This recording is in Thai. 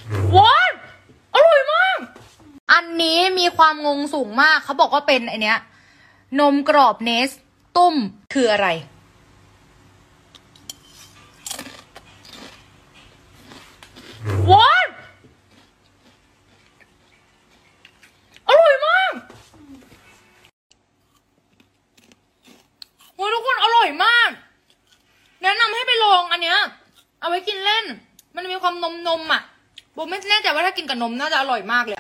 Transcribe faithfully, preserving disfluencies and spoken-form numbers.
ว้าวอร่อยมากอันนี้มีความงงสูงมากเขาบอกว่าเป็นไอเนี้ยนมกรอบเนสตุ้มคืออะไรว้าวอร่อยมากโอ้ยทุกคนอร่อยมากแนะนำให้ไปลองอันเนี้ยเอาไว้กินเล่นมันมีความนมนมอ่ะโบไม่แน่ใจว่าถ้ากินกับนมน่าจะอร่อยมากเลย